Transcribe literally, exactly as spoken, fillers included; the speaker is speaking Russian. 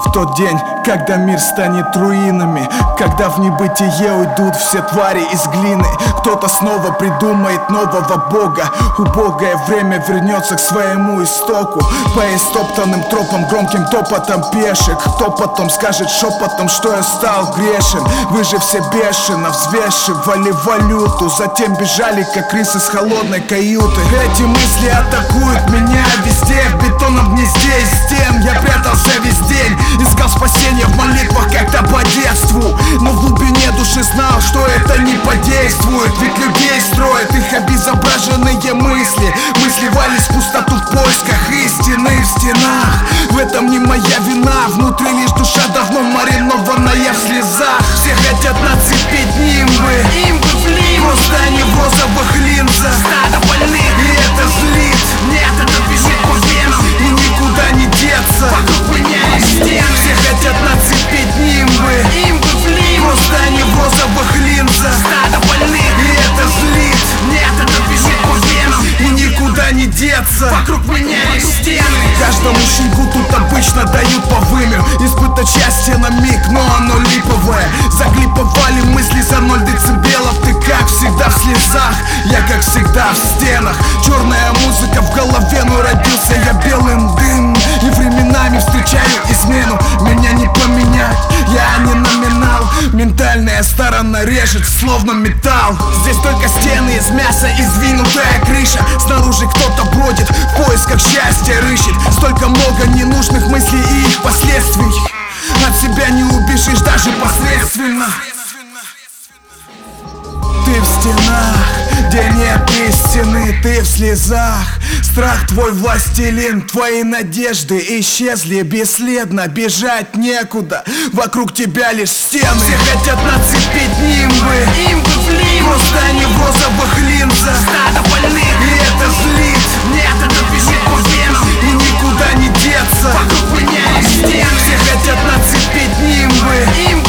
Тот день, когда мир станет руинами, когда в небытие уйдут все твари из глины. Кто-то снова придумает нового бога. Убогое время вернется к своему истоку, по истоптанным тропам, громким топотом пешек. Кто потом скажет шепотом, что я стал грешен? Вы же все бешено взвешивали валюту, затем бежали, как крысы с холодной каюты. Эти мысли атакуют меня везде, в бетонном гнезде из стен я прятался весь день, искал спасения в молитвах как-то по детству, но в глубине души знал, что это не подействует. Ведь людей строят их обезображенные мысли. Мы сливались в пустоту в поисках истины в стенах. В этом не моя вина, внутри лишь душа давно маринованная в слезах. Все хотят нацепить нимбы, имбы в лим, просто они в розовых линзах. Стадо больных, и это злит. Нет, это бежит по венам, и никуда не деться. Вокруг меня есть стены. Все хотят нацепить нимбы, имбы в лим, просто они в розовых линзах. Стадо больных, и это злит. Нет, это бежит по венам, и никуда не деться. Вокруг меня есть стены. Каждому щенку тут обычно дают по вымя. Испытать счастье на миг, но оно липовое. Заклиповали мысли за ноль децибелов. Ты как всегда в слезах, я как всегда в стенах. Черная музыка в голове, но родился я белым дым. И временами встречаю измену, меня не поменять, я не номинал. Ментальная сторона режет, словно металл. Здесь только стены из мяса и сдвинутая крыша. Снаружи кто-то бродит, в поисках счастья рыщет. Столько много ненужных мыслей и их последствий. От себя не убежишь даже посредственно. Ты в стенах, где нет истины, ты в слезах. Страх твой властелин, твои надежды исчезли бесследно. Бежать некуда, вокруг тебя лишь стены. Все хотят нацепить нимбы, имбы в лим, просто они в розовых линзах. Стадо больных, и это злит. Нет, это бежит по венам, и никуда не деться. Вокруг меня есть стены. Все хотят нацепить нимбы, имбы